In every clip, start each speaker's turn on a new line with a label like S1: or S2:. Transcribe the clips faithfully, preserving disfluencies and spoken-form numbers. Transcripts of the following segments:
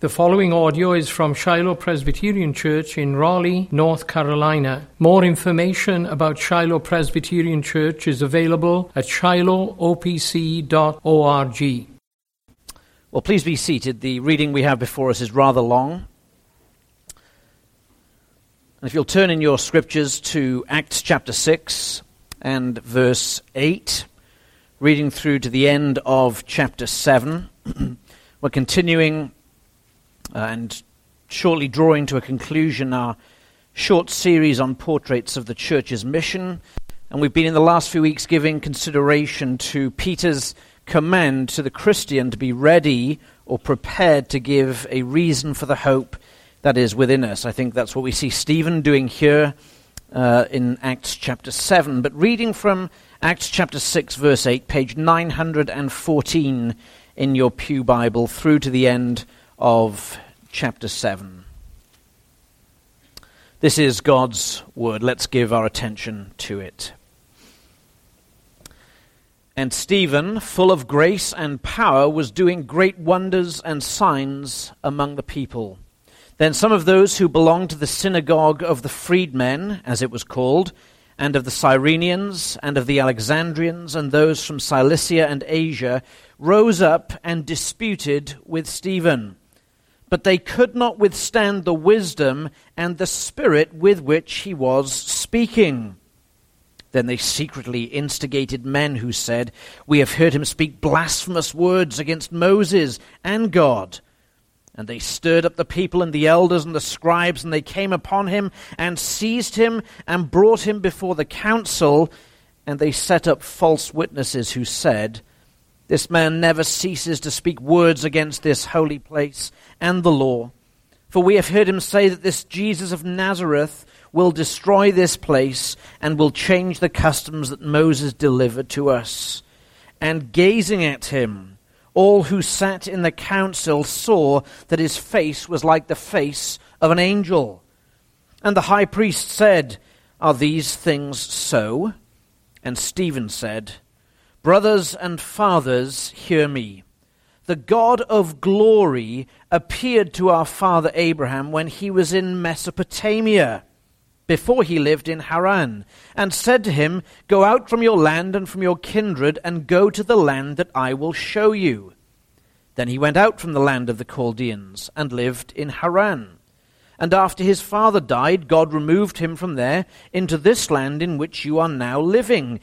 S1: The following audio is from Shiloh Presbyterian Church in Raleigh, North Carolina. More information about Shiloh Presbyterian Church is available at shiloh o p c dot org.
S2: Well, please be seated. The reading we have before us is rather long. And if you'll turn in your scriptures to Acts chapter six and verse eight, reading through to the end of chapter seven, we're continuing uh, and shortly drawing to a conclusion our short series on portraits of the church's mission. And we've been in the last few weeks giving consideration to Peter's command to the Christian to be ready or prepared to give a reason for the hope that is within us. I think that's what we see Stephen doing here uh, in Acts chapter seven. But reading from Acts chapter six, verse eight, page nine hundred fourteen in your pew Bible, through to the end of chapter seven. This is God's word. Let's give our attention to it. And Stephen, full of grace and power, was doing great wonders and signs among the people. Then some of those who belonged to the synagogue of the freedmen, as it was called, and of the Cyrenians, and of the Alexandrians, and those from Cilicia and Asia, rose up and disputed with Stephen. But they could not withstand the wisdom and the spirit with which he was speaking. Then they secretly instigated men who said, "We have heard him speak blasphemous words against Moses and God." And they stirred up the people and the elders and the scribes, and they came upon him and seized him and brought him before the council. And they set up false witnesses who said, "This man never ceases to speak words against this holy place and the law. For we have heard him say that this Jesus of Nazareth will destroy this place and will change the customs that Moses delivered to us." And gazing at him, all who sat in the council saw that his face was like the face of an angel. And the high priest said, "Are these things so?" And Stephen said, "Brothers and fathers, hear me. The God of glory appeared to our father Abraham when he was in Mesopotamia, before he lived in Haran, and said to him, 'Go out from your land and from your kindred, and go to the land that I will show you.' Then he went out from the land of the Chaldeans, and lived in Haran. And after his father died, God removed him from there into this land in which you are now living.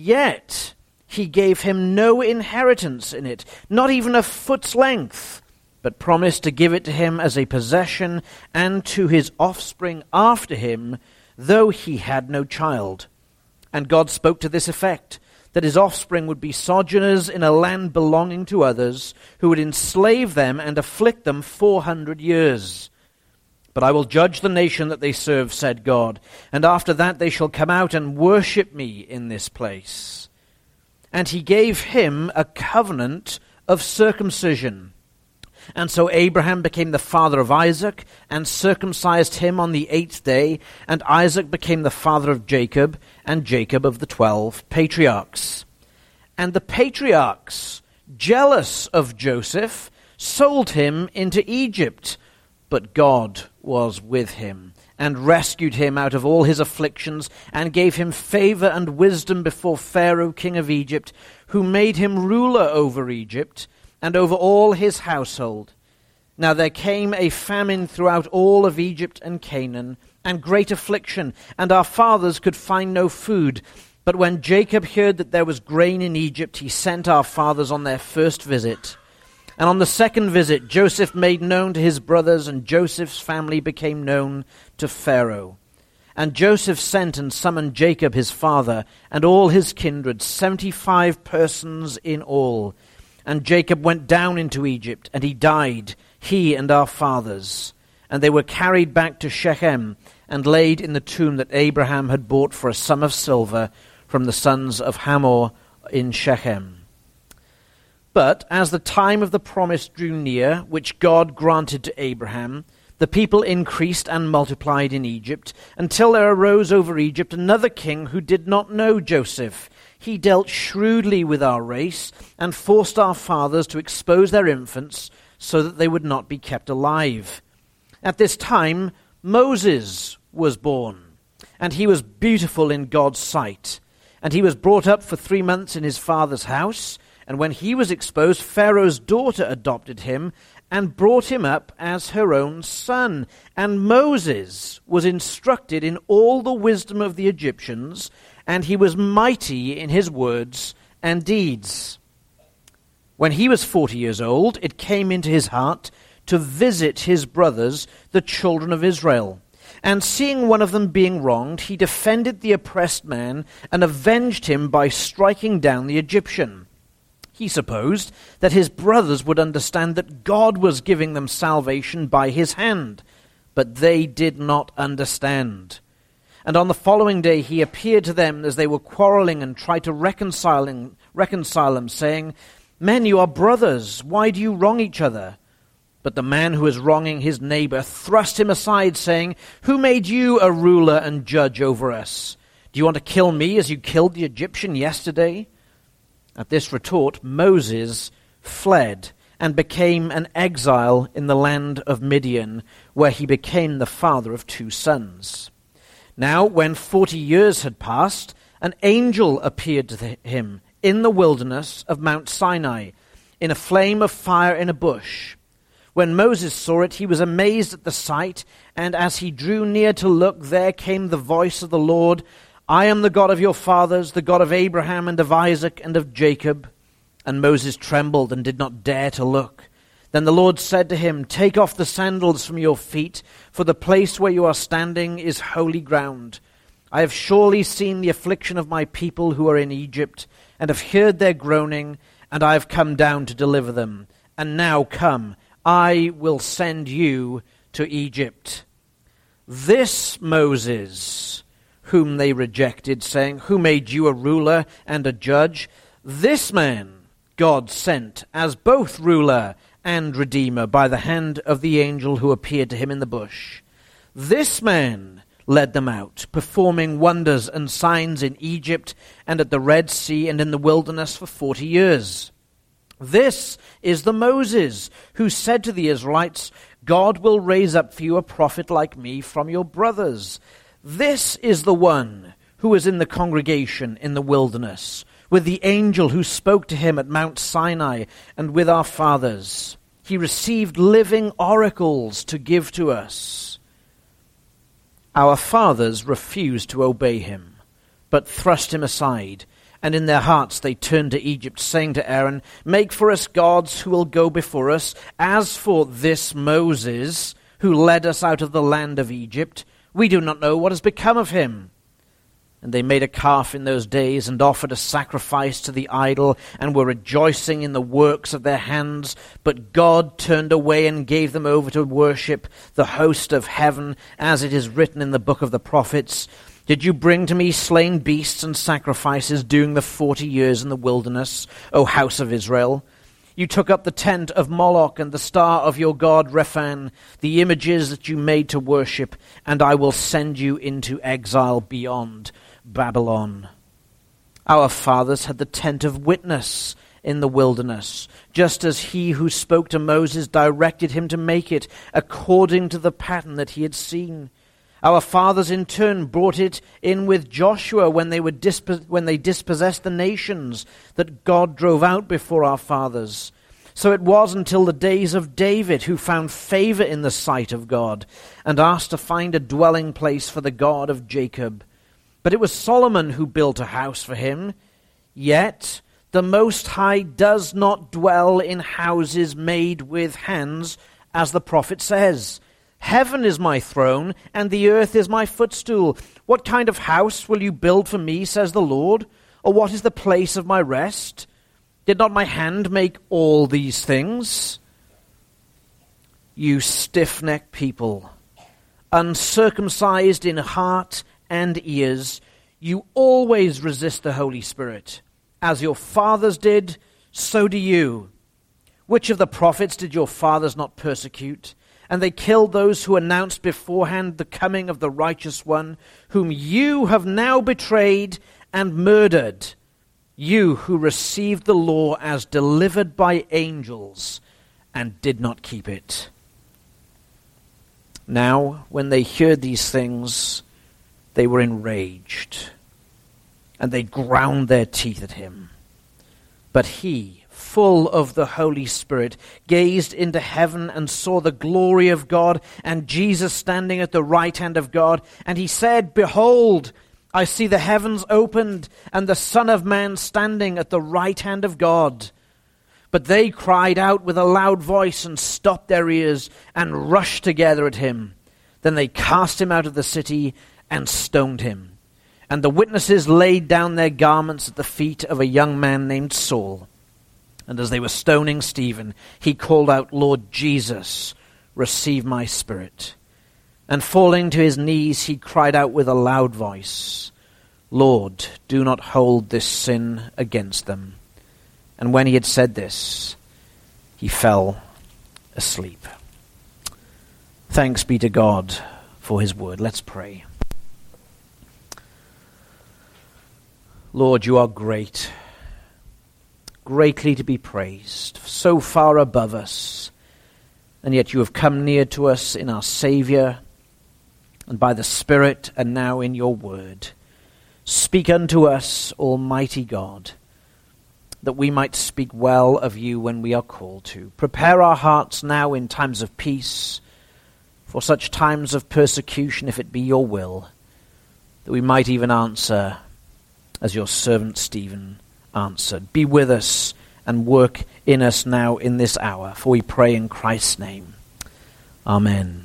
S2: Yet he gave him no inheritance in it, not even a foot's length, but promised to give it to him as a possession and to his offspring after him, though he had no child. And God spoke to this effect, that his offspring would be sojourners in a land belonging to others, who would enslave them and afflict them four hundred years. But I will judge the nation that they serve, said God, and after that they shall come out and worship me in this place. And he gave him a covenant of circumcision. And so Abraham became the father of Isaac, and circumcised him on the eighth day, and Isaac became the father of Jacob, and Jacob of the twelve patriarchs. And the patriarchs, jealous of Joseph, sold him into Egypt, but God was with him, and rescued him out of all his afflictions, and gave him favor and wisdom before Pharaoh king of Egypt, who made him ruler over Egypt, and over all his household. Now there came a famine throughout all of Egypt and Canaan, and great affliction, and our fathers could find no food. But when Jacob heard that there was grain in Egypt, he sent our fathers on their first visit. And on the second visit, Joseph made known to his brothers, and Joseph's family became known to Pharaoh. And Joseph sent and summoned Jacob his father, and all his kindred, seventy-five persons in all. And Jacob went down into Egypt, and he died, he and our fathers. And they were carried back to Shechem, and laid in the tomb that Abraham had bought for a sum of silver from the sons of Hamor in Shechem. But as the time of the promise drew near, which God granted to Abraham, the people increased and multiplied in Egypt, until there arose over Egypt another king who did not know Joseph. He dealt shrewdly with our race, and forced our fathers to expose their infants, so that they would not be kept alive. At this time, Moses was born, and he was beautiful in God's sight. And he was brought up for three months in his father's house, and when he was exposed, Pharaoh's daughter adopted him and brought him up as her own son. And Moses was instructed in all the wisdom of the Egyptians, and he was mighty in his words and deeds. When he was forty years old, it came into his heart to visit his brothers, the children of Israel. And seeing one of them being wronged, he defended the oppressed man and avenged him by striking down the Egyptian. He supposed that his brothers would understand that God was giving them salvation by his hand, but they did not understand. And on the following day he appeared to them as they were quarreling and tried to reconcile, reconcile them, saying, "Men, you are brothers. Why do you wrong each other?" But the man who was wronging his neighbor thrust him aside, saying, "Who made you a ruler and judge over us? Do you want to kill me as you killed the Egyptian yesterday?" At this retort, Moses fled and became an exile in the land of Midian, where he became the father of two sons. Now, when forty years had passed, an angel appeared to him in the wilderness of Mount Sinai, in a flame of fire in a bush. When Moses saw it, he was amazed at the sight, and as he drew near to look, there came the voice of the Lord, "I am the God of your fathers, the God of Abraham and of Isaac and of Jacob." And Moses trembled and did not dare to look. Then the Lord said to him, "Take off the sandals from your feet, for the place where you are standing is holy ground. I have surely seen the affliction of my people who are in Egypt, and have heard their groaning, and I have come down to deliver them. And now come, I will send you to Egypt." This Moses, whom they rejected, saying, "Who made you a ruler and a judge?" This man God sent as both ruler and redeemer by the hand of the angel who appeared to him in the bush. This man led them out, performing wonders and signs in Egypt and at the Red Sea and in the wilderness for forty years. This is the Moses who said to the Israelites, "God will raise up for you a prophet like me from your brothers." This is the one who was in the congregation in the wilderness, with the angel who spoke to him at Mount Sinai and with our fathers. He received living oracles to give to us. Our fathers refused to obey him, but thrust him aside, and in their hearts they turned to Egypt, saying to Aaron, "Make for us gods who will go before us. As for this Moses, who led us out of the land of Egypt, we do not know what has become of him." And they made a calf in those days and offered a sacrifice to the idol and were rejoicing in the works of their hands. But God turned away and gave them over to worship the host of heaven, as it is written in the book of the prophets. "Did you bring to me slain beasts and sacrifices during the forty years in the wilderness, O house of Israel? You took up the tent of Moloch and the star of your god Rephan, the images that you made to worship, and I will send you into exile beyond Babylon." Our fathers had the tent of witness in the wilderness, just as he who spoke to Moses directed him to make it, according to the pattern that he had seen. Our fathers in turn brought it in with Joshua when they were dispo- when they dispossessed the nations that God drove out before our fathers. So it was until the days of David, who found favor in the sight of God and asked to find a dwelling place for the God of Jacob. But it was Solomon who built a house for him. Yet the Most High does not dwell in houses made with hands, as the prophet says. "Heaven is my throne, and the earth is my footstool. What kind of house will you build for me, says the Lord? Or what is the place of my rest? Did not my hand make all these things?" You stiff-necked people, uncircumcised in heart and ears, you always resist the Holy Spirit. As your fathers did, so do you. Which of the prophets did your fathers not persecute? And they killed those who announced beforehand the coming of the righteous one, whom you have now betrayed and murdered, you who received the law as delivered by angels and did not keep it. Now, when they heard these things, they were enraged, and they ground their teeth at him. But he, full of the Holy Spirit, gazed into heaven and saw the glory of God and Jesus standing at the right hand of God. And he said, "Behold, I see the heavens opened and the Son of Man standing at the right hand of God." But they cried out with a loud voice and stopped their ears and rushed together at him. Then they cast him out of the city and stoned him. And the witnesses laid down their garments at the feet of a young man named Saul. And as they were stoning Stephen, he called out, "Lord Jesus, receive my spirit." And falling to his knees, he cried out with a loud voice, "Lord, do not hold this sin against them." And when he had said this, he fell asleep. Thanks be to God for his word. Let's pray. Lord, you are great, greatly to be praised, so far above us, and yet you have come near to us in our Savior, and by the Spirit, and now in your word. Speak unto us, Almighty God, that we might speak well of you when we are called to. Prepare our hearts now in times of peace, for such times of persecution, if it be your will, that we might even answer as your servant Stephen answered. Be with us and work in us now in this hour, for we pray in Christ's name. Amen.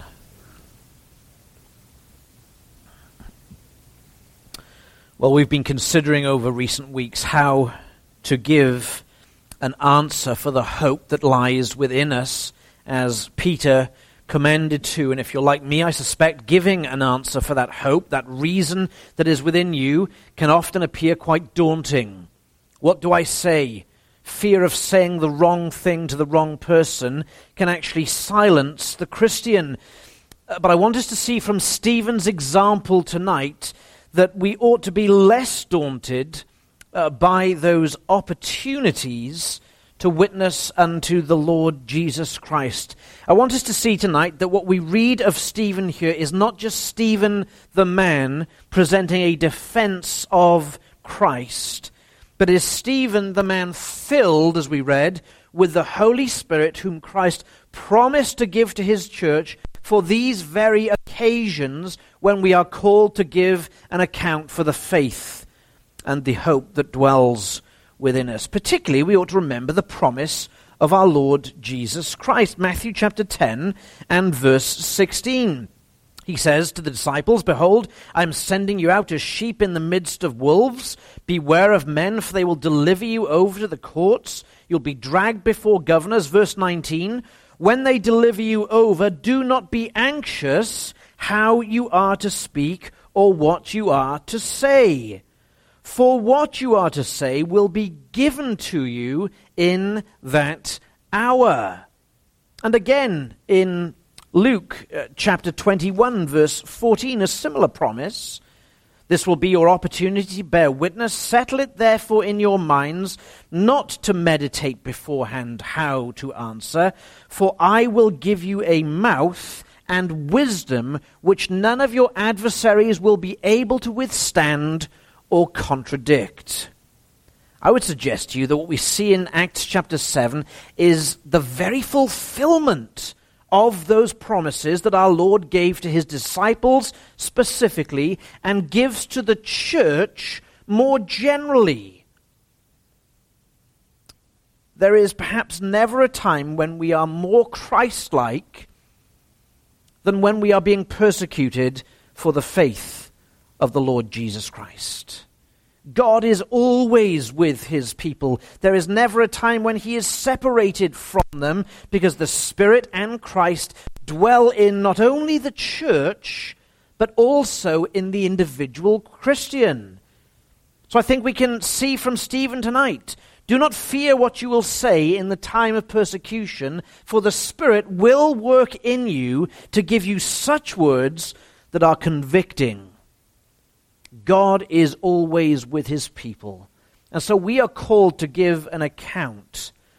S2: Well, we've been considering over recent weeks how to give an answer for the hope that lies within us, as Peter commended to. And if you're like me, I suspect giving an answer for that hope, that reason that is within you, can often appear quite daunting. What do I say? Fear of saying the wrong thing to the wrong person can actually silence the Christian. Uh, but I want us to see from Stephen's example tonight that we ought to be less daunted Uh, by those opportunities to witness unto the Lord Jesus Christ. I want us to see tonight that what we read of Stephen here is not just Stephen the man presenting a defense of Christ, but is Stephen the man filled, as we read, with the Holy Spirit, whom Christ promised to give to his church for these very occasions when we are called to give an account for the faith and the hope that dwells within us. Particularly, we ought to remember the promise of our Lord Jesus Christ. Matthew chapter ten and verse sixteen. He says to the disciples, "Behold, I am sending you out as sheep in the midst of wolves. Beware of men, for they will deliver you over to the courts. You'll be dragged before governors." Verse nineteen, "When they deliver you over, do not be anxious how you are to speak or what you are to say. For what you are to say will be given to you in that hour." And again in Luke uh, chapter twenty-one, verse fourteen, a similar promise. "This will be your opportunity to bear witness. Settle it therefore in your minds, not to meditate beforehand how to answer. For I will give you a mouth and wisdom which none of your adversaries will be able to withstand or contradict." I would suggest to you that what we see in Acts chapter seven is the very fulfillment of those promises that our Lord gave to his disciples specifically and gives to the church more generally. There is perhaps never a time when we are more Christ-like than when we are being persecuted for the faith of the Lord Jesus Christ. God is always with his people. There is never a time when he is separated from them, because the Spirit and Christ dwell in not only the church, but also in the individual Christian. So I think we can see from Stephen tonight, do not fear what you will say in the time of persecution, for the Spirit will work in you to give you such words that are convicting. God is always with his people. And so we are called to give an account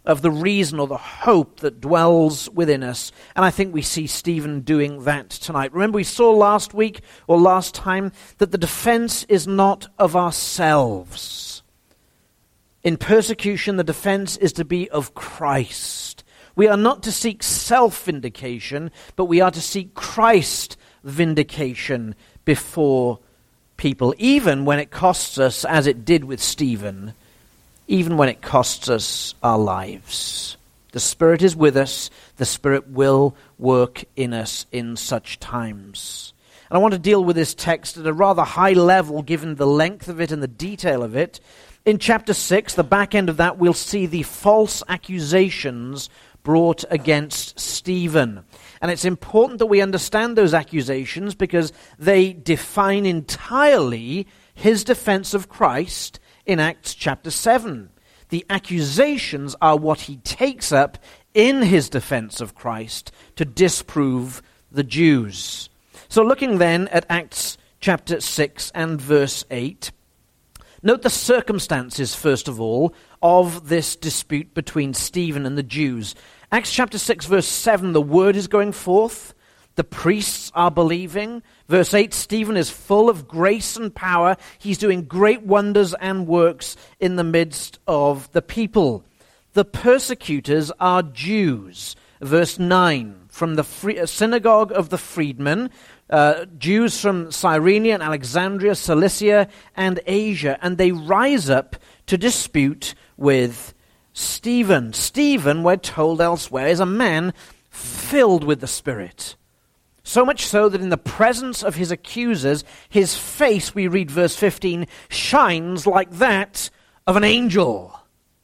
S2: of the reason or the hope that dwells within us. And I think we see Stephen doing that tonight. Remember, we saw last week or last time that the defense is not of ourselves. In persecution, the defense is to be of Christ. We are not to seek self-vindication, but we are to seek Christ vindication before people, even when it costs us, as it did with Stephen, even when it costs us our lives. The Spirit is with us. The Spirit will work in us in such times. And I want to deal with this text at a rather high level, given the length of it and the detail of it. In chapter six, the back end of that, we'll see the false accusations brought against Stephen. And it's important that we understand those accusations because they define entirely his defense of Christ in Acts chapter seven. The accusations are what he takes up in his defense of Christ to disprove the Jews. So looking then at Acts chapter six and verse eight, note the circumstances, first of all, of this dispute between Stephen and the Jews. Acts chapter six, verse seven, the word is going forth. The priests are believing. Verse eight, Stephen is full of grace and power. He's doing great wonders and works in the midst of the people. The persecutors are Jews. Verse nine, from the free, synagogue of the freedmen, uh, Jews from Cyrene and Alexandria, Cilicia, and Asia, and they rise up to dispute with Stephen. Stephen, we're told elsewhere, is a man filled with the Spirit. So much so that in the presence of his accusers, his face, we read verse fifteen, shines like that of an angel.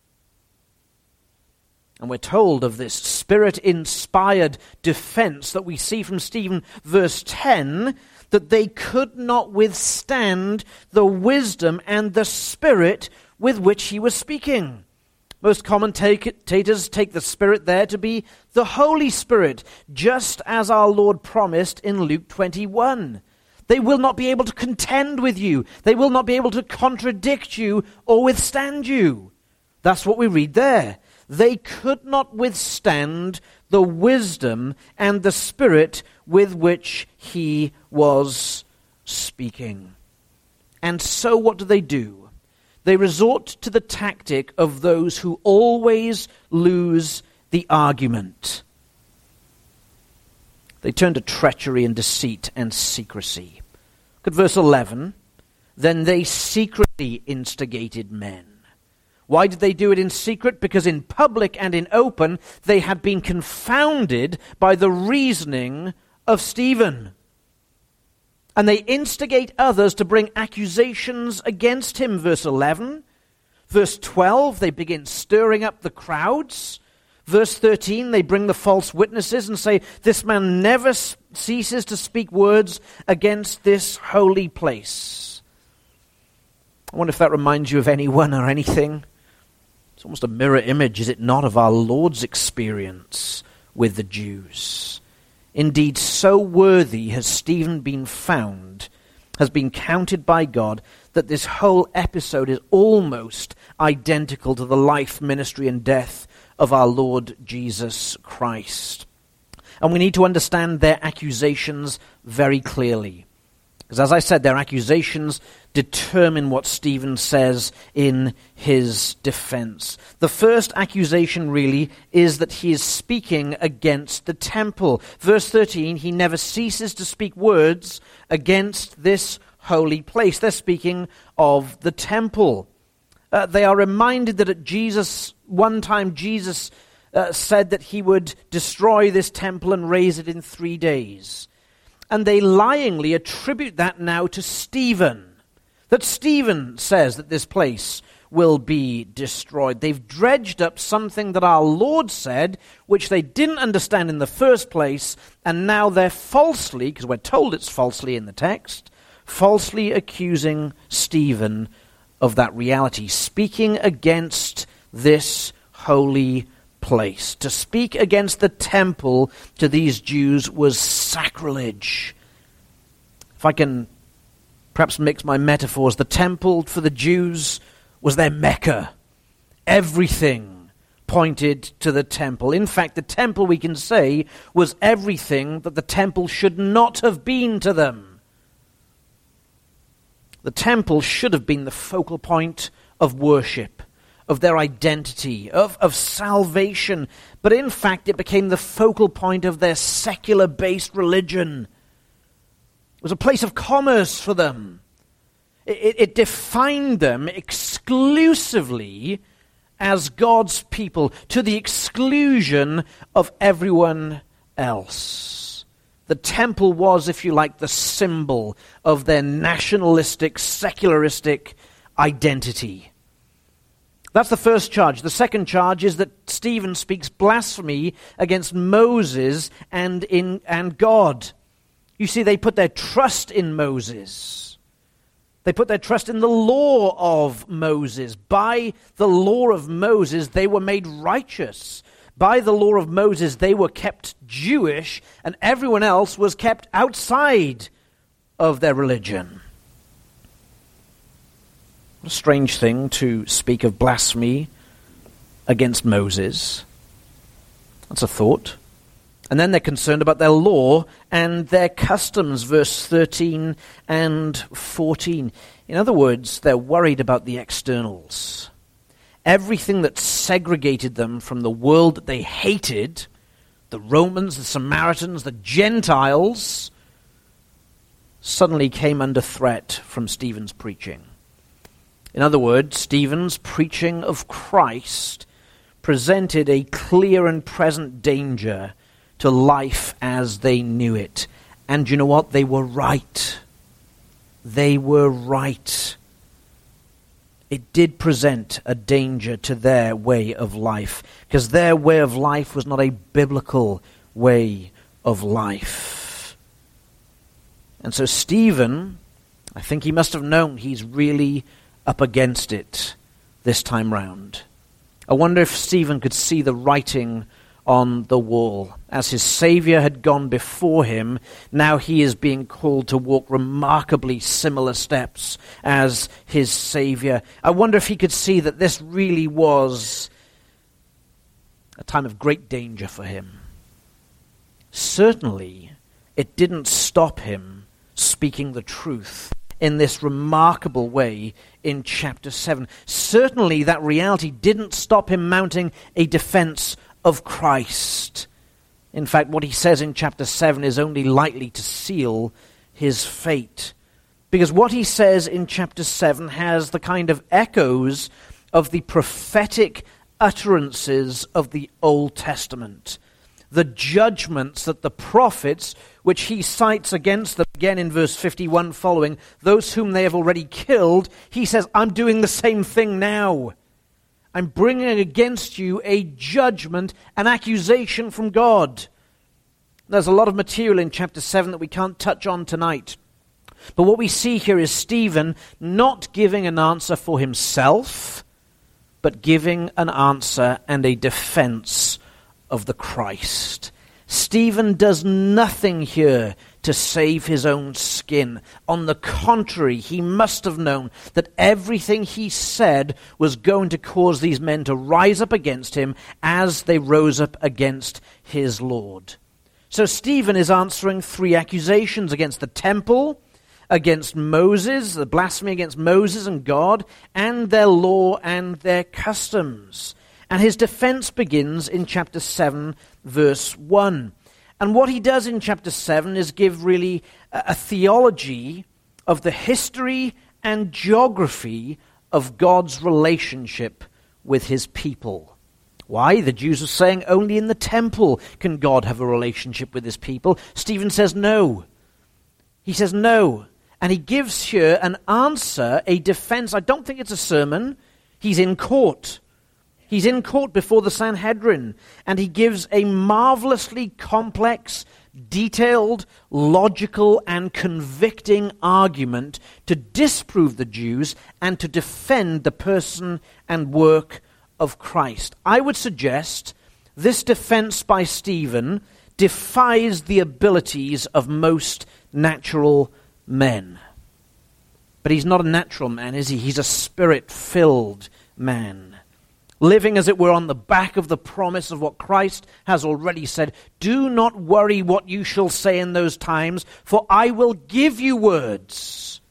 S2: And we're told of this Spirit-inspired defense that we see from Stephen, verse ten, that they could not withstand the wisdom and the spirit with which he was speaking. Most commentators take the Spirit there to be the Holy Spirit, just as our Lord promised in Luke twenty-one. They will not be able to contend with you. They will not be able to contradict you or withstand you. That's what we read there. They could not withstand the wisdom and the spirit with which he was speaking. And so what do they do? They resort to the tactic of those who always lose the argument. They turn to treachery and deceit and secrecy. Look at verse eleven. Then they secretly instigated men. Why did they do it in secret? Because in public and in open, they had been confounded by the reasoning of Stephen. And they instigate others to bring accusations against him, verse eleven. Verse twelve, they begin stirring up the crowds. Verse thirteen, they bring the false witnesses and say, this man never ceases to speak words against this holy place. I wonder if that reminds you of anyone or anything. It's almost a mirror image, is it not, of our Lord's experience with the Jews. Indeed, so worthy has Stephen been found, has been counted by God, that this whole episode is almost identical to the life, ministry, and death of our Lord Jesus Christ. And we need to understand their accusations very clearly. Because as I said, their accusations determine what Stephen says in his defense. The first accusation really is that he is speaking against the temple. Verse thirteen, he never ceases to speak words against this holy place. They're speaking of the temple. Uh, they are reminded that at Jesus, one time Jesus uh, said that he would destroy this temple and raise it in three days. And they lyingly attribute that now to Stephen. That Stephen says that this place will be destroyed. They've dredged up something that our Lord said, which they didn't understand in the first place, and now they're falsely, because we're told it's falsely in the text, falsely accusing Stephen of that reality, speaking against this holy place. To speak against the temple to these Jews was sacrilege. If I can perhaps mix my metaphors, the temple for the Jews was their Mecca. Everything pointed to the temple. In fact, the temple, we can say, was everything that the temple should not have been to them. The temple should have been the focal point of worship, of their identity, of, of salvation. But in fact, it became the focal point of their secular-based religion. It was a place of commerce for them. It, it, it defined them exclusively as God's people, to the exclusion of everyone else. The temple was, if you like, the symbol of their nationalistic, secularistic identity. That's the first charge. The second charge is that Stephen speaks blasphemy against Moses and in and God. You see, they put their trust in Moses. They put their trust in the law of Moses. By the law of Moses, they were made righteous. By the law of Moses, they were kept Jewish, and everyone else was kept outside of their religion. What a strange thing to speak of blasphemy against Moses. That's a thought. And then they're concerned about their law and their customs, verse thirteen and fourteen. In other words, they're worried about the externals. Everything that segregated them from the world that they hated, the Romans, the Samaritans, the Gentiles, suddenly came under threat from Stephen's preaching. In other words, Stephen's preaching of Christ presented a clear and present danger to life as they knew it. And you know what? They were right. They were right. It did present a danger to their way of life, because their way of life was not a biblical way of life. And so Stephen, I think he must have known he's really up against it this time round. I wonder if Stephen could see the writing on the wall. As his Savior had gone before him, now he is being called to walk remarkably similar steps as his Savior. I wonder if he could see that this really was a time of great danger for him. Certainly, it didn't stop him speaking the truth in this remarkable way in chapter seven. Certainly, that reality didn't stop him mounting a defense of Christ. In fact, what he says in chapter seven is only likely to seal his fate. Because what he says in chapter seven has the kind of echoes of the prophetic utterances of the Old Testament. The judgments that the prophets, which he cites against them again in verse fifty-one following, those whom they have already killed, he says, I'm doing the same thing now. I'm bringing against you a judgment, an accusation from God. There's a lot of material in chapter seven that we can't touch on tonight. But what we see here is Stephen not giving an answer for himself, but giving an answer and a defense of the Christ. Stephen does nothing here to save his own skin. On the contrary, he must have known that everything he said was going to cause these men to rise up against him as they rose up against his Lord. So Stephen is answering three accusations against the temple, against Moses, the blasphemy against Moses and God, and their law and their customs. And his defense begins in chapter seven, verse one. And what he does in chapter seven is give really a, a theology of the history and geography of God's relationship with his people. Why? The Jews are saying only in the temple can God have a relationship with his people. Stephen says no. He says no. And he gives here an answer, a defense. I don't think it's a sermon. He's in court. He's in court before the Sanhedrin, and he gives a marvelously complex, detailed, logical, and convicting argument to disprove the Jews and to defend the person and work of Christ. I would suggest this defense by Stephen defies the abilities of most natural men. But he's not a natural man, is he? He's a spirit-filled man. living as it were on the back of the promise of what Christ has already said. Do not worry what you shall say in those times, for I will give you words.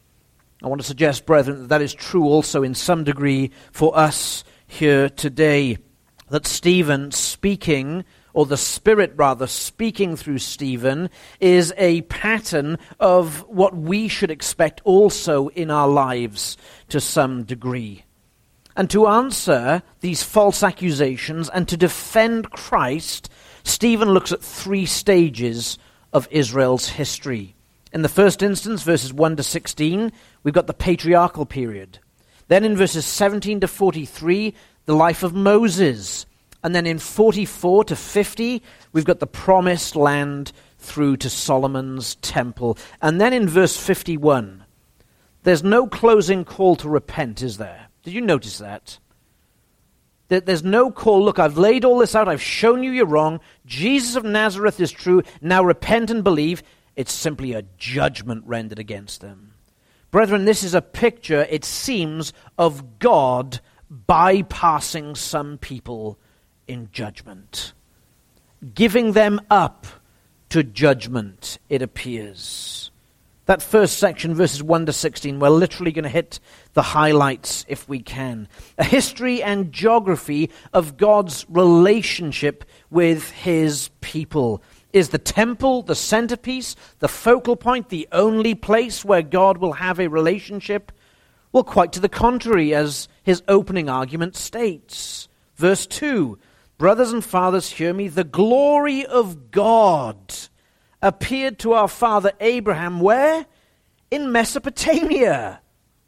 S2: I want to suggest, brethren, that that is true also in some degree for us here today, that Stephen speaking, or the Spirit rather speaking through Stephen, is a pattern of what we should expect also in our lives to some degree. And to answer these false accusations and to defend Christ, Stephen looks at three stages of Israel's history. In the first instance, verses one to sixteen, we've got the patriarchal period. Then in verses seventeen to forty-three, the life of Moses. And then in forty-four to fifty, we've got the promised land through to Solomon's temple. And then in verse fifty-one, there's no closing call to repent, is there? Did you notice that? There's no call, look, I've laid all this out, I've shown you you're wrong, Jesus of Nazareth is true, now repent and believe. It's simply a judgment rendered against them. Brethren, this is a picture, it seems, of God bypassing some people in judgment, giving them up to judgment, it appears. That first section, verses one to sixteen, we're literally going to hit the highlights if we can. A history and geography of God's relationship with his people. Is the temple the centerpiece, the focal point, the only place where God will have a relationship? Well, quite to the contrary, as his opening argument states. Verse two, brothers and fathers, hear me, the glory of God appeared to our father Abraham, where? In Mesopotamia,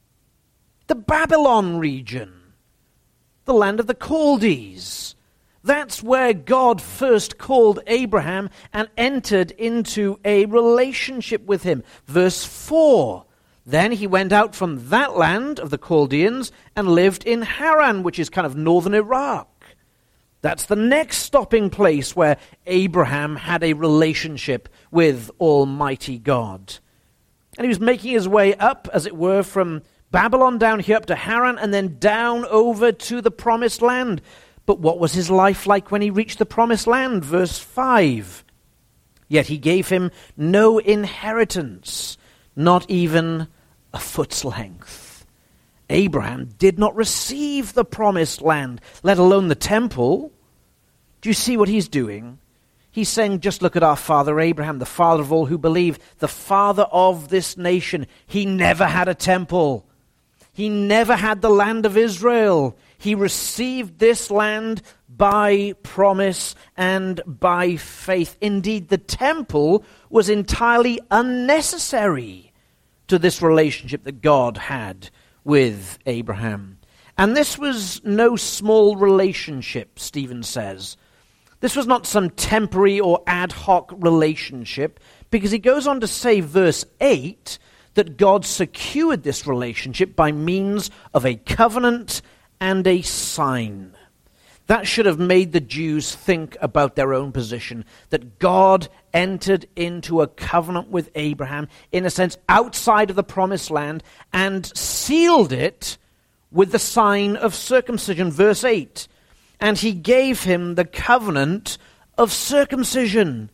S2: the Babylon region, the land of the Chaldees. That's where God first called Abraham and entered into a relationship with him. Verse four, then he went out from that land of the Chaldeans and lived in Haran, which is kind of northern Iraq. That's the next stopping place where Abraham had a relationship with Almighty God. And he was making his way up, as it were, from Babylon down here up to Haran and then down over to the Promised Land. But what was his life like when he reached the Promised Land? Verse five. Yet he gave him no inheritance, not even a foot's length. Abraham did not receive the Promised Land, let alone the temple. Do you see what he's doing? He's saying, just look at our father Abraham, the father of all who believe, the father of this nation. He never had a temple. He never had the land of Israel. He received this land by promise and by faith. Indeed, the temple was entirely unnecessary to this relationship that God had with Abraham. And this was no small relationship, Stephen says. This was not some temporary or ad hoc relationship, because he goes on to say, verse eight, that God secured this relationship by means of a covenant and a sign. That should have made the Jews think about their own position, that God entered into a covenant with Abraham, in a sense, outside of the Promised Land, and sealed it with the sign of circumcision. Verse eight, and he gave him the covenant of circumcision.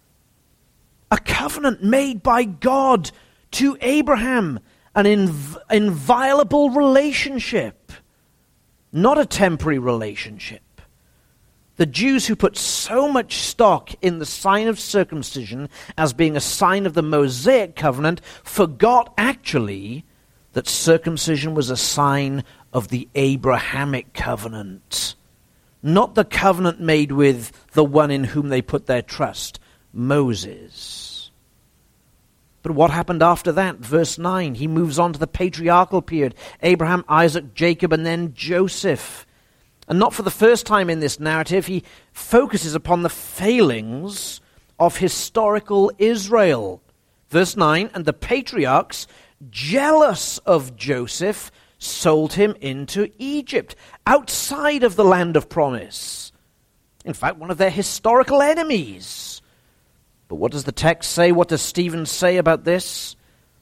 S2: A covenant made by God to Abraham, an inv- inviolable relationship, not a temporary relationship. The Jews who put so much stock in the sign of circumcision as being a sign of the Mosaic covenant forgot actually that circumcision was a sign of the Abrahamic covenant, not the covenant made with the one in whom they put their trust, Moses. But what happened after that? Verse nine, he moves on to the patriarchal period, Abraham, Isaac, Jacob, and then Joseph. And not for the first time in this narrative, he focuses upon the failings of historical Israel. Verse nine, and the patriarchs, jealous of Joseph, sold him into Egypt, outside of the land of promise. In fact, one of their historical enemies. But what does the text say? What does Stephen say about this?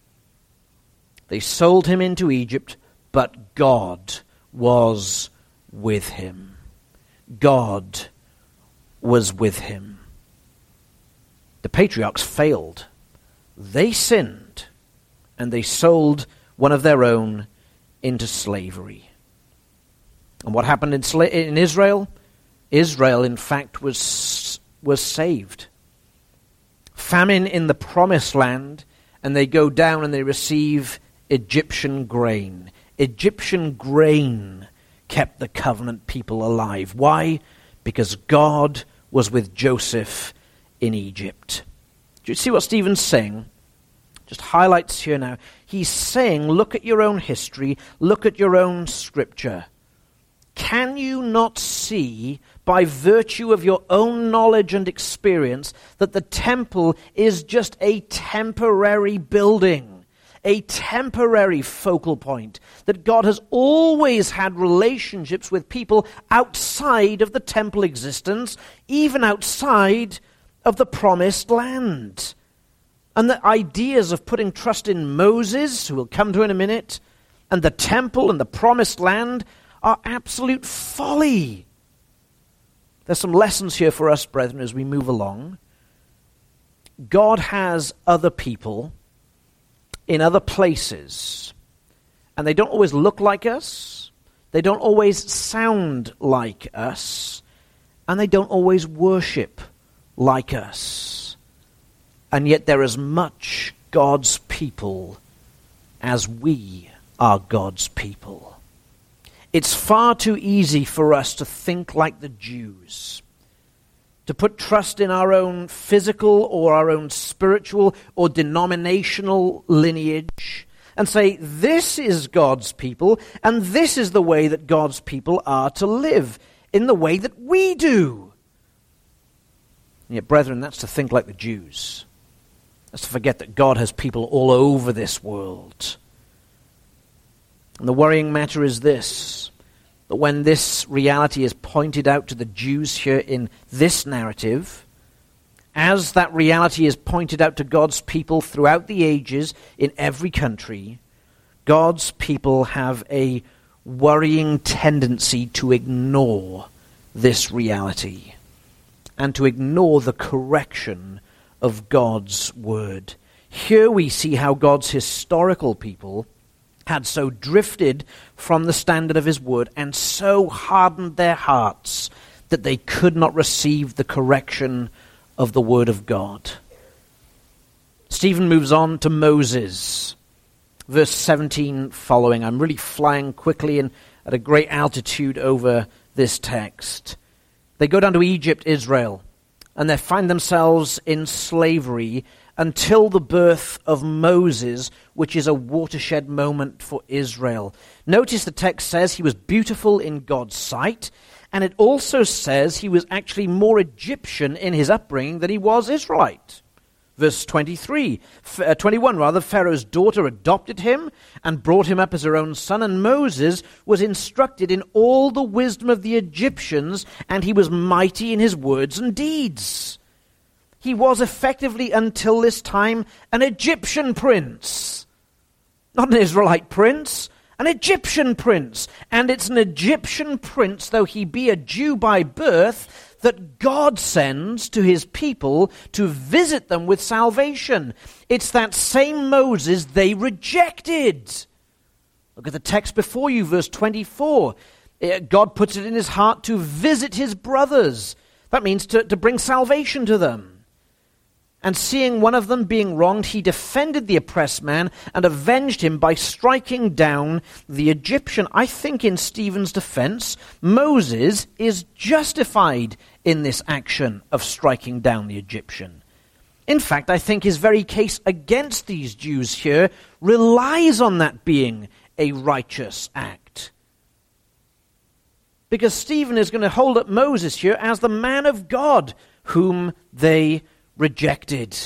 S2: They sold him into Egypt, but God was with him. God was with him. The patriarchs failed. They sinned, and they sold one of their own into slavery. And what happened in, sla- in Israel? Israel, in fact, was, was saved. Famine in the promised land, and they go down and they receive Egyptian grain. Egyptian grain kept the covenant people alive. Why? Because God was with Joseph in Egypt. Do you see what Stephen's saying? Just highlights here now. He's saying, look at your own history, look at your own scripture. Can you not see, by virtue of your own knowledge and experience, that the temple is just a temporary building, a temporary focal point, that God has always had relationships with people outside of the temple existence, even outside of the promised land? And the ideas of putting trust in Moses, who we'll come to in a minute, and the temple and the promised land are absolute folly. There's some lessons here for us, brethren, as we move along. God has other people in other places, and they don't always look like us, they don't always sound like us, and they don't always worship like us. And yet they're as much God's people as we are God's people. It's far too easy for us to think like the Jews, to put trust in our own physical or our own spiritual or denominational lineage and say, this is God's people, and this is the way that God's people are to live, in the way that we do. And yet, brethren, that's to think like the Jews. That's to forget that God has people all over this world. And the worrying matter is this, that when this reality is pointed out to the Jews here in this narrative, as that reality is pointed out to God's people throughout the ages in every country, God's people have a worrying tendency to ignore this reality and to ignore the correction of God's word. Here we see how God's historical people had so drifted from the standard of his word and so hardened their hearts that they could not receive the correction of the word of God. Stephen moves on to Moses. Verse seventeen following. I'm really flying quickly and at a great altitude over this text. They go down to Egypt, Israel, and they find themselves in slavery until the birth of Moses, which is a watershed moment for Israel. Notice the text says he was beautiful in God's sight, and it also says he was actually more Egyptian in his upbringing than he was Israelite. Verse twenty-three, uh, twenty-one rather, Pharaoh's daughter adopted him and brought him up as her own son, and Moses was instructed in all the wisdom of the Egyptians, and he was mighty in his words and deeds. He was effectively, until this time, an Egyptian prince. Not an Israelite prince, an Egyptian prince. And it's an Egyptian prince, though he be a Jew by birth, that God sends to his people to visit them with salvation. It's that same Moses they rejected. Look at the text before you, verse twenty-four. God puts it in his heart to visit his brothers. That means to, to bring salvation to them. And seeing one of them being wronged, he defended the oppressed man and avenged him by striking down the Egyptian. I think in Stephen's defense, Moses is justified in this action of striking down the Egyptian. In fact, I think his very case against these Jews here relies on that being a righteous act. Because Stephen is going to hold up Moses here as the man of God whom they rejected.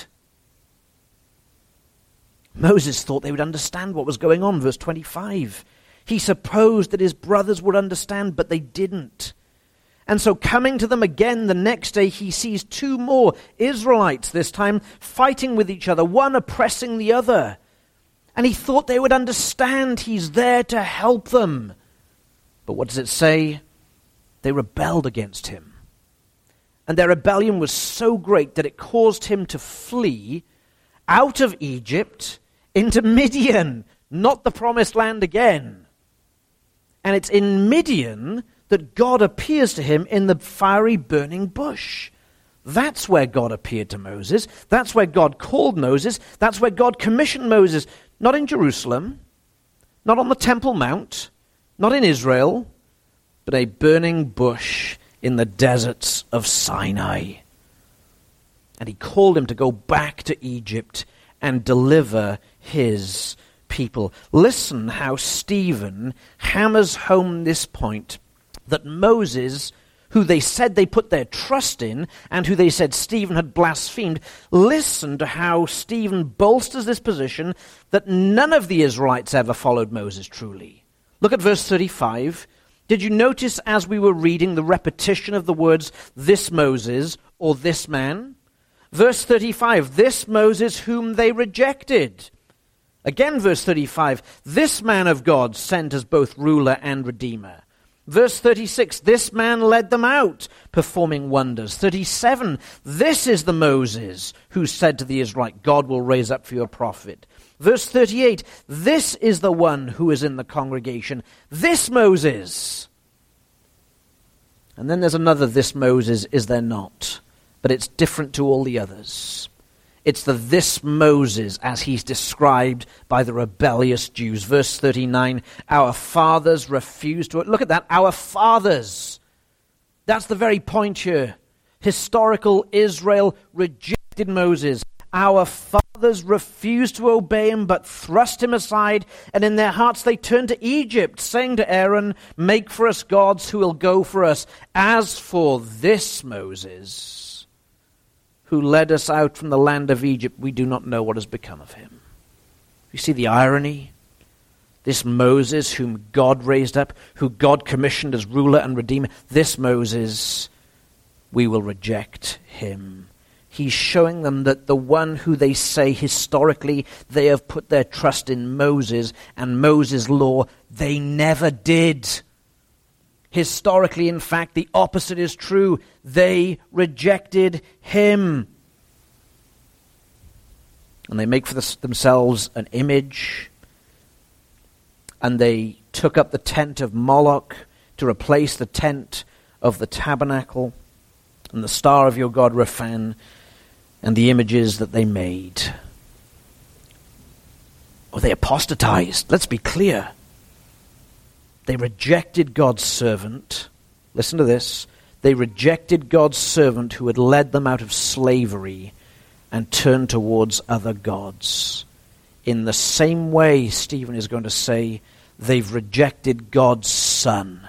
S2: Moses thought they would understand what was going on, verse twenty-five. He supposed that his brothers would understand, but they didn't. And so coming to them again the next day, he sees two more Israelites, this time fighting with each other, one oppressing the other. And he thought they would understand he's there to help them. But what does it say? they rebelled against him. And their rebellion was so great that it caused him to flee out of Egypt into Midian, not the promised land again. And it's in Midian that God appears to him in the fiery burning bush. That's where God appeared to Moses. That's where God called Moses. That's where God commissioned Moses. Not in Jerusalem, not on the Temple Mount, not in Israel, but a burning bush in the deserts of Sinai. And he called him to go back to Egypt and deliver his people. Listen how Stephen hammers home this point, that Moses, who they said they put their trust in, and who they said Stephen had blasphemed, listen to how Stephen bolsters this position that none of the Israelites ever followed Moses truly. Look at verse thirty-five. Did you notice as we were reading the repetition of the words, this Moses, or this man? Verse thirty-five, this Moses whom they rejected. Again, verse thirty-five, this man of God sent as both ruler and redeemer. Verse thirty-six, this man led them out, performing wonders. thirty-seven, this is the Moses who said to the Israelite, God will raise up for you a prophet. Verse thirty-eight, this is the one who is in the congregation. This Moses. And then there's another this Moses, is there not? But it's different to all the others. It's the this Moses as he's described by the rebellious Jews. Verse thirty-nine, our fathers refused to... Look at that, our fathers. That's the very point here. Historical Israel rejected Moses. Our fathers refused to obey him, but thrust him aside, and in their hearts they turned to Egypt, saying to Aaron, make for us gods who will go for us. As for this Moses, who led us out from the land of Egypt, we do not know what has become of him. You see the irony? This Moses whom God raised up, who God commissioned as ruler and redeemer, this Moses, we will reject him. He's showing them that the one who they say historically they have put their trust in Moses and Moses' law, they never did. Historically, in fact, the opposite is true. They rejected him. And they make for themselves an image. And they took up the tent of Moloch to replace the tent of the tabernacle. And the star of your god Rephan, and the images that they made. Or they apostatized. Let's be clear. They rejected God's servant. Listen to this. They rejected God's servant who had led them out of slavery and turned towards other gods. In the same way, Stephen is going to say, they've rejected God's Son,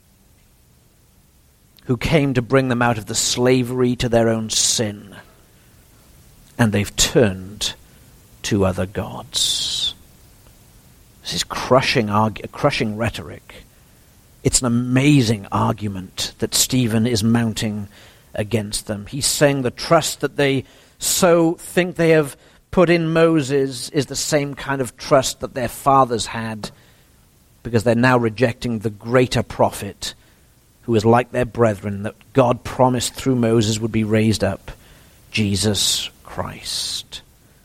S2: who came to bring them out of the slavery to their own sin. And they've turned to other gods. This is crushing, argu- crushing rhetoric. It's an amazing argument that Stephen is mounting against them. He's saying the trust that they so think they have put in Moses is the same kind of trust that their fathers had, because they're now rejecting the greater prophet who is like their brethren, that God promised through Moses would be raised up, Jesus Christ.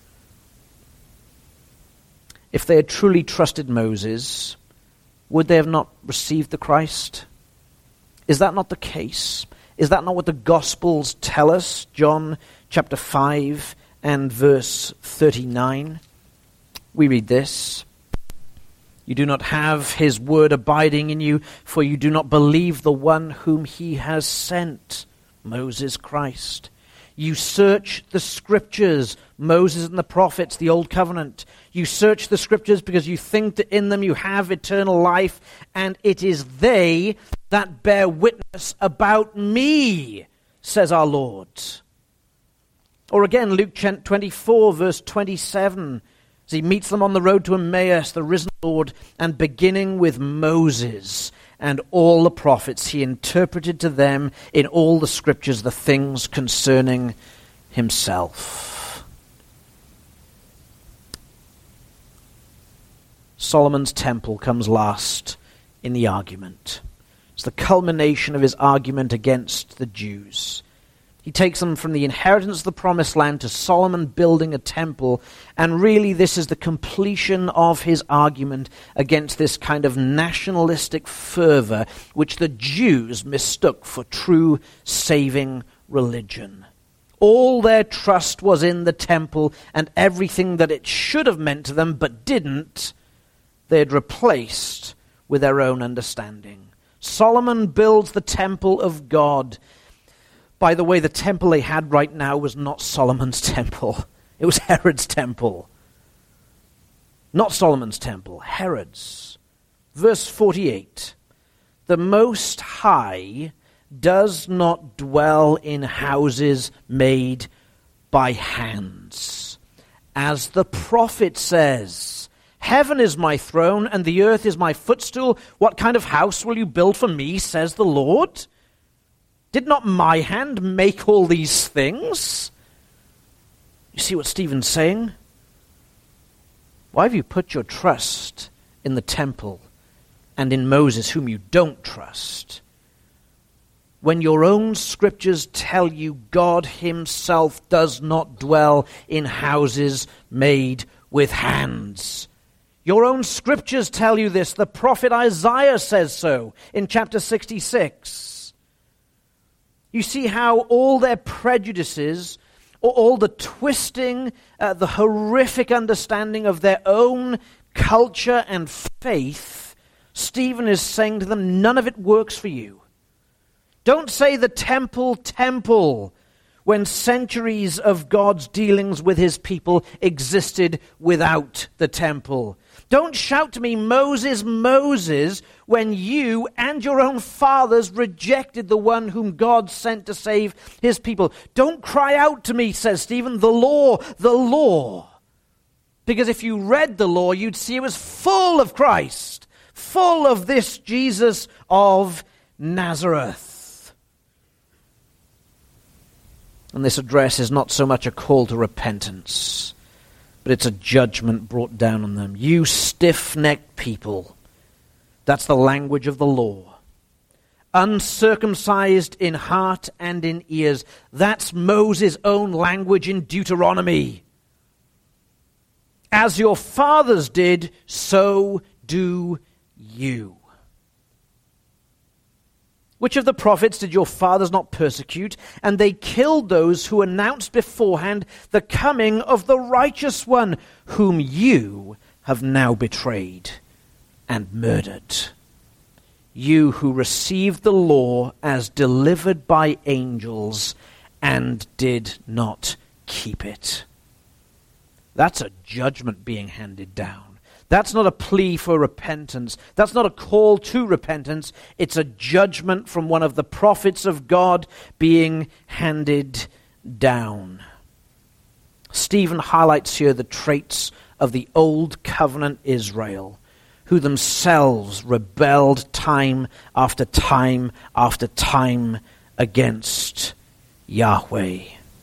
S2: If they had truly trusted Moses, would they have not received the Christ? Is that not the case? Is that not what the Gospels tell us? John chapter five and verse thirty-nine. We read this. You do not have his word abiding in you, for you do not believe the one whom he has sent, Moses Christ. You search the scriptures, Moses and the prophets, the old covenant. You search the scriptures because you think that in them you have eternal life, and it is they that bear witness about me, says our Lord. Or again, Luke twenty-four, verse twenty-seven, as he meets them on the road to Emmaus, the risen Lord, and beginning with Moses and all the prophets, he interpreted to them in all the scriptures the things concerning himself. Solomon's temple comes last in the argument. It's the culmination of his argument against the Jews. He takes them from the inheritance of the promised land to Solomon building a temple, and really this is the completion of his argument against this kind of nationalistic fervor which the Jews mistook for true saving religion. All their trust was in the temple, and everything that it should have meant to them but didn't, they had replaced with their own understanding. Solomon builds the temple of God. By the way, the temple they had right now was not Solomon's temple. It was Herod's temple. Not Solomon's temple, Herod's. Verse forty-eight. The Most High does not dwell in houses made by hands. As the prophet says, heaven is my throne and the earth is my footstool. What kind of house will you build for me, says the Lord? Did not my hand make all these things? You see what Stephen's saying? Why have you put your trust in the temple and in Moses, whom you don't trust, when your own scriptures tell you God himself does not dwell in houses made with hands? Your own scriptures tell you this. The prophet Isaiah says so in chapter sixty-six. You see how all their prejudices, or all the twisting, uh, the horrific understanding of their own culture and faith, Stephen is saying to them, none of it works for you. Don't say the temple, temple, when centuries of God's dealings with his people existed without the temple. Don't shout to me, Moses, Moses, when you and your own fathers rejected the one whom God sent to save his people. Don't cry out to me, says Stephen, the law, the law. Because if you read the law, you'd see it was full of Christ, full of this Jesus of Nazareth. And this address is not so much a call to repentance, but it's a judgment brought down on them. You stiff-necked people. That's the language of the law. Uncircumcised in heart and in ears. That's Moses' own language in Deuteronomy. As your fathers did, so do you. Which of the prophets did your fathers not persecute? And they killed those who announced beforehand the coming of the righteous one, whom you have now betrayed and murdered. You who received the law as delivered by angels and did not keep it. That's a judgment being handed down. That's not a plea for repentance. That's not a call to repentance. It's a judgment from one of the prophets of God being handed down. Stephen highlights here the traits of the old covenant Israel, who themselves rebelled time after time after time against Yahweh.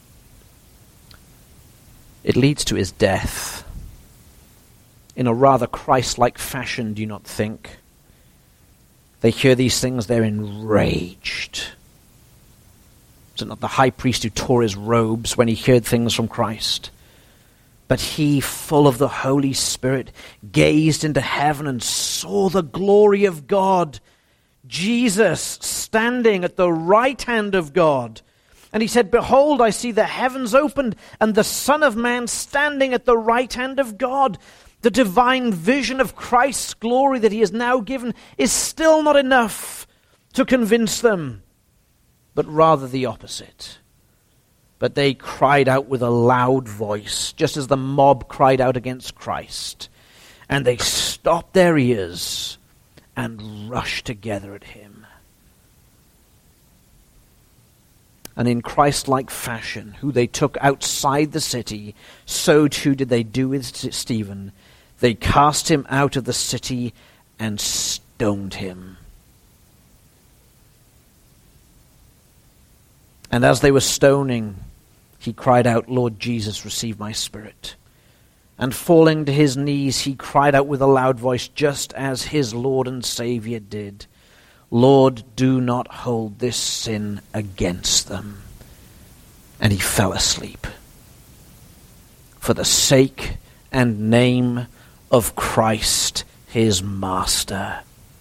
S2: It leads to his death. In a rather Christ-like fashion, do you not think? They hear these things, they're enraged. Was it not the high priest who tore his robes when he heard things from Christ? But he, full of the Holy Spirit, gazed into heaven and saw the glory of God, Jesus standing at the right hand of God. And he said, behold, I see the heavens opened and the Son of Man standing at the right hand of God. The divine vision of Christ's glory that he has now given is still not enough to convince them, but rather the opposite. But they cried out with a loud voice, just as the mob cried out against Christ. And they stopped their ears and rushed together at him. And in Christ-like fashion, who they took outside the city, so too did they do with Stephen. They cast him out of the city and stoned him. And as they were stoning, he cried out, Lord Jesus, receive my spirit. And falling to his knees, he cried out with a loud voice, just as his Lord and Savior did, Lord, do not hold this sin against them. And he fell asleep. For the sake and name of Christ, his master.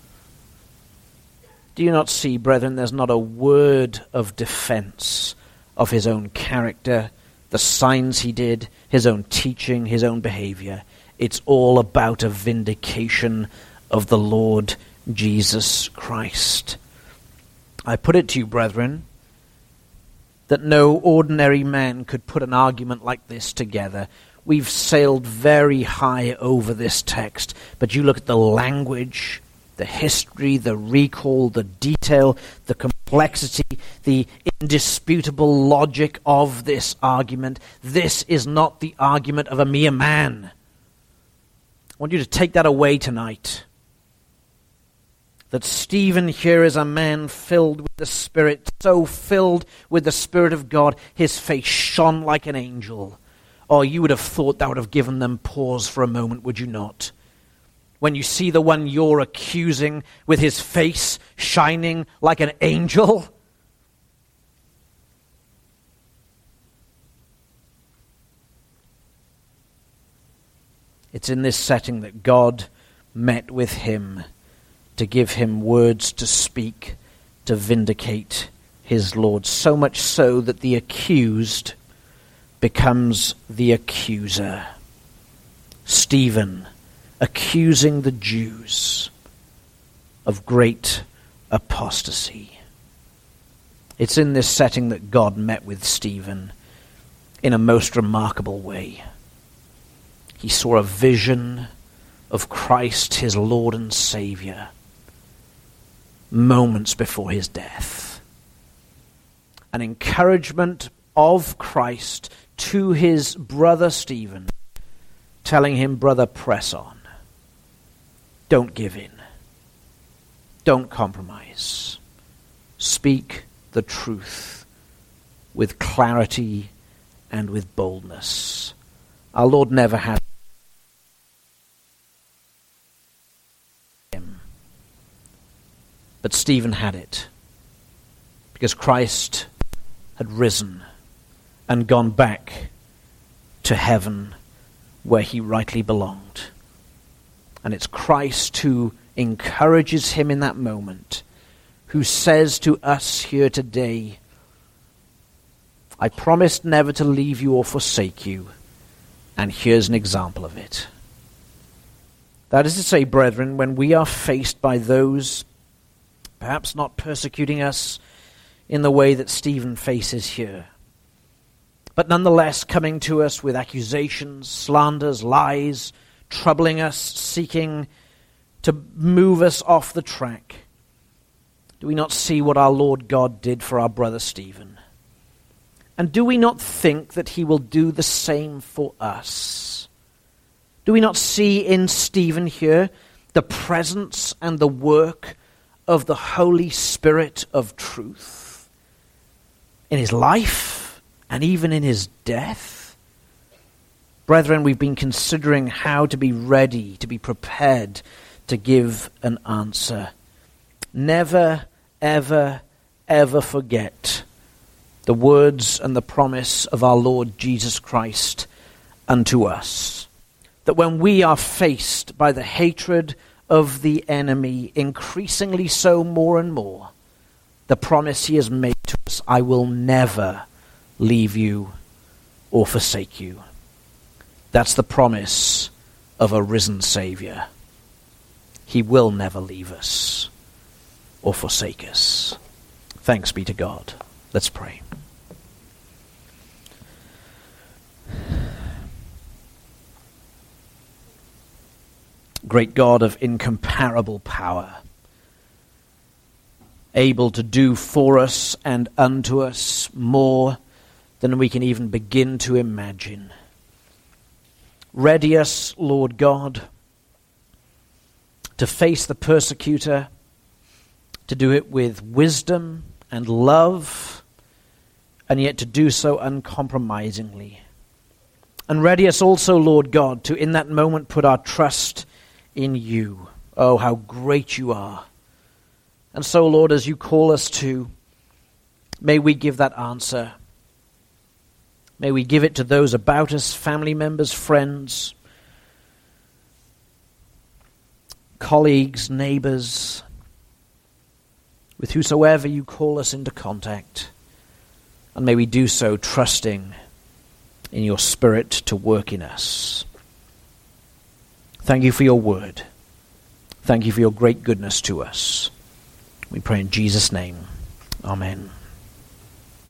S2: Do you not see, brethren, there's not a word of defense of his own character, the signs he did, his own teaching, his own behavior. It's all about a vindication of the Lord Jesus Christ. I put it to you, brethren, that no ordinary man could put an argument like this together. We've sailed very high over this text, but you look at the language, the history, the recall, the detail, the complexity, the indisputable logic of this argument. This is not the argument of a mere man. I want you to take that away tonight. That Stephen here is a man filled with the Spirit, so filled with the Spirit of God, his face shone like an angel. Oh, you would have thought that would have given them pause for a moment, would you not? When you see the one you're accusing with his face shining like an angel. It's in this setting that God met with him to give him words to speak, to vindicate his Lord. So much so that the accused becomes the accuser. Stephen accusing the Jews of great apostasy. It's in this setting that God met with Stephen in a most remarkable way. He saw a vision of Christ, his Lord and Savior, moments before his death. An encouragement of Christ to his brother Stephen, telling him, brother, press on. Don't give in. Don't compromise. Speak the truth with clarity and with boldness. Our Lord never had him. But Stephen had it, because Christ had risen and gone back to heaven where he rightly belonged. And it's Christ who encourages him in that moment, who says to us here today, I promised never to leave you or forsake you, and here's an example of it. That is to say, brethren, when we are faced by those perhaps not persecuting us in the way that Stephen faces here, but nonetheless coming to us with accusations, slanders, lies, troubling us, seeking to move us off the track, do we not see what our Lord God did for our brother Stephen? And do we not think that he will do the same for us? Do we not see in Stephen here the presence and the work of the Holy Spirit of truth in his life and even in his death? Brethren, we've been considering how to be ready, to be prepared to give an answer. Never, ever, ever forget the words and the promise of our Lord Jesus Christ unto us, that when we are faced by the hatred of the enemy, increasingly so more and more, the promise he has made to us, I will never leave you or forsake you. That's the promise of a risen Savior. He will never leave us or forsake us. Thanks be to God. Let's pray. Great God of incomparable power, able to do for us and unto us more than we can even begin to imagine. Ready us, Lord God, to face the persecutor, to do it with wisdom and love, and yet to do so uncompromisingly. And ready us also, Lord God, to in that moment put our trust in you. Oh, how great you are, And so, Lord, as you call us to, may we give that answer. May we give it to those about us, family members, friends, colleagues, neighbors, with whosoever you call us into contact. And may we do so trusting in your Spirit to work in us. Thank you for your word. Thank you for your great goodness to us. We pray in Jesus' name. Amen.